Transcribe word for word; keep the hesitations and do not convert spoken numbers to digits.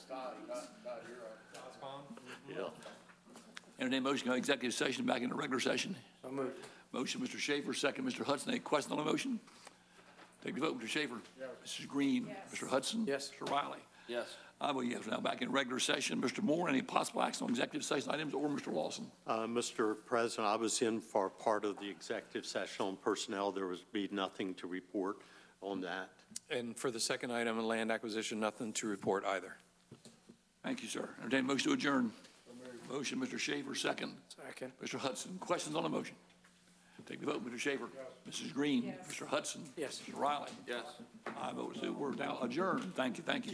Yeah. Entertain motion, go executive session, back into regular session. So moved. Motion, Mister Schaefer, second, Mister Hudson. Any questions on the motion? Take the vote, Mister Schaefer. Yes. Missus Green. Yes. Mister Hudson. Yes. Mister Riley. Yes. I vote yes. Now back in regular session. Mister Moore, any possible action on executive session items, or Mister Lawson? Uh, Mister President, I was in for part of the executive session on personnel. There was be nothing to report on that. And for the second item, land acquisition, nothing to report either. Thank you, sir. Entertain motion to adjourn. Motion, Mister Schaefer, second. Second. Mister Hudson. Questions on the motion? Take the vote, Mister Schaefer. Yes. Missus Green. Yes. Mister Hudson. Yes. Mister Riley. Yes. I vote so. We're now adjourned. Thank you. Thank you.